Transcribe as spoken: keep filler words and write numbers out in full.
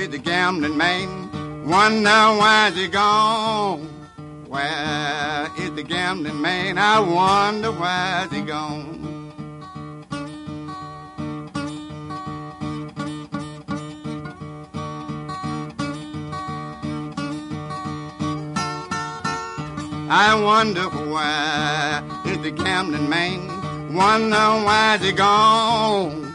is the gambling man? Wonder why's he gone? Where is the gambling man? I wonder why's he gone? I wonder why is the gambling man? Wonder why's he gone?